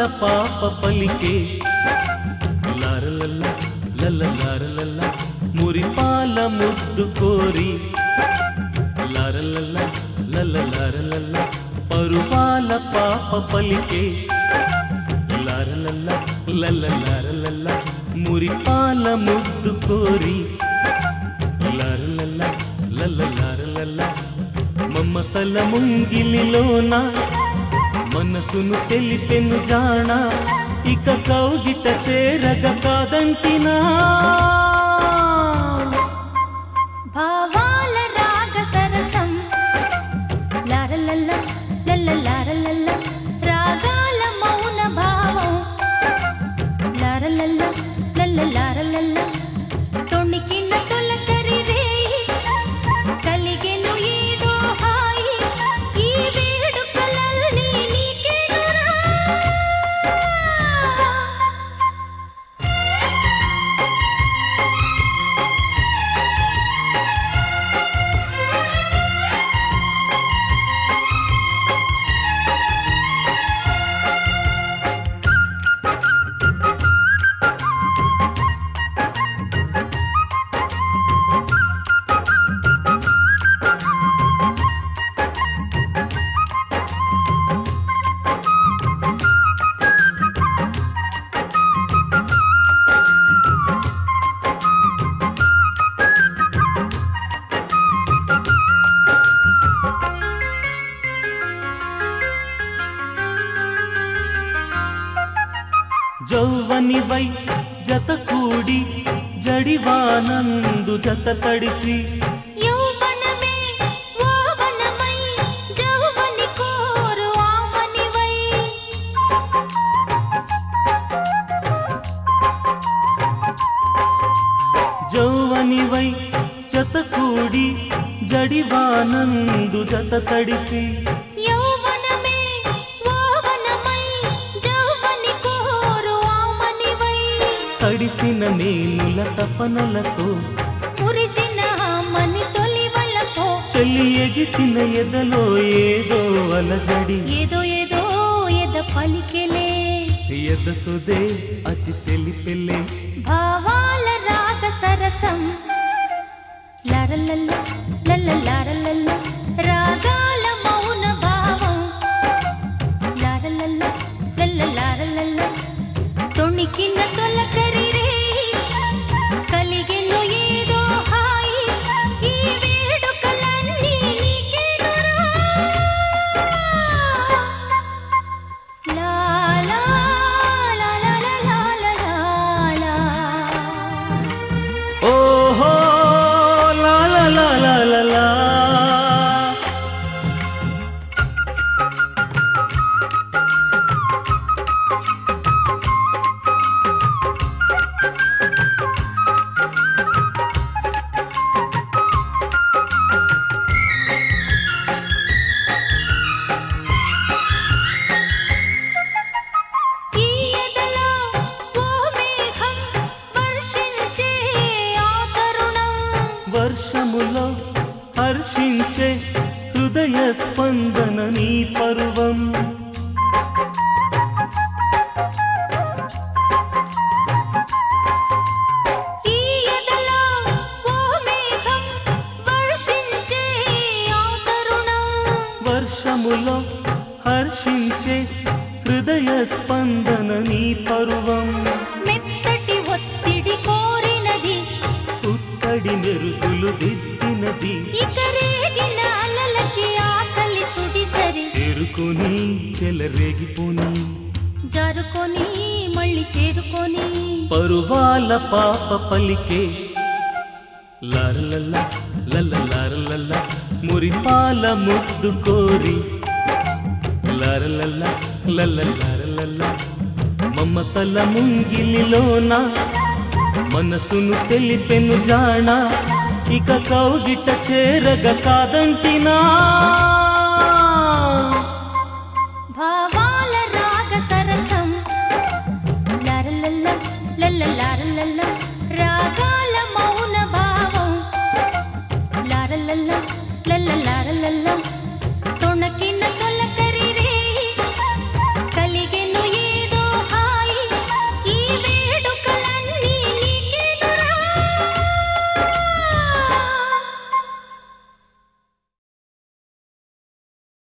పాప పలికే లారలల్ల లల్ల లారలల్ల మురిపాల ముద్దు కోరి లారలల్ల లల్ల లారలల్ల పరువాల పాప పలికే లారలల్ల లల్ల లారలల్ల మురిపాల ముద్దు కోరి లారలల్ల లల్ల లారలల్ల మమతల ముంగిలిలోన మనసును తెలిపెను జాణ ఇక కౌగిట చేరగ కాదంటినా భావాల రాగ సరసం లారలల్ల లల్ల లారలల్ల రాగాల మౌన భావం లారలల్ల లల్ల లారలల్ల తొణికిన తొలకరి రేయి కలిగెను ఏదో హాయి ఈ వేడుకలన్నీ నీకేనురా జౌవనివై జత కూడి జడివానందు జత తడిసి యౌవనమే ఓవనమై జౌవని కోరు ఆమనివై జౌవనివై జత కూడి జడివానందు జత తడిసి యౌవనమే ఓవనమై జౌవని కోరు ఆమనివై తడిసిన నేనుల తపనలతో మురిసిన ఆమని తొలివలతో చలి ఎగిసిన ఎదలో ఏదో అలజడి ఏదో ఏదో ఎద పలికెలే ఎదసుదే అతి తెలిపెలే భావాల రాగ సరసం లారలల్ల లల్ల లారలల్ల రాగాల మౌన భావం లారలల్ల లల్ల లారలల్ల తొణికిన తొలకరి రేయి కలిగెను ఏదో హాయి ఈ వేడుకలన్నీ నీకేనురా లా లా లా లా లా లా లా ఓహో లా లా లా లా లా లా ఈ ఎదలో ఓ మేఘం వర్షించే ఆ తరుణం వర్షములో హర్షించే హృదయ స్పందన నీ పరువం ఈ ఎదలో ఓ మేఘం వర్షించే ఆ తరుణం వర్షములో హర్షించే హృదయ స్పందన నీ పరువం మెత్తటి ఒత్తిడి కోరినది పుత్తడి మెరుగులు దిద్దినది ఇక రేగిన అలలకి ఆకలి సుడిసరి చేరుకొని చెలరేగిపోని జారుకొని మళ్ళీ చేరుకొని పరువాల పాప పలికే లారలల్ల లల్ల లారలల్ల మురిపాల ముద్దు కోరి లారలల్ల లల్ల లారలల్ల మమతల ముంగిలిలోన మనసును తెలిపెను జాణ ఇక కౌగిట చేరగ కాదంటినా భావాల రాగ సరసం లారలల్ల లల్ల లారలల్ల రాగాల మౌన భావం లారలల్ల లల్ల లారలల్ల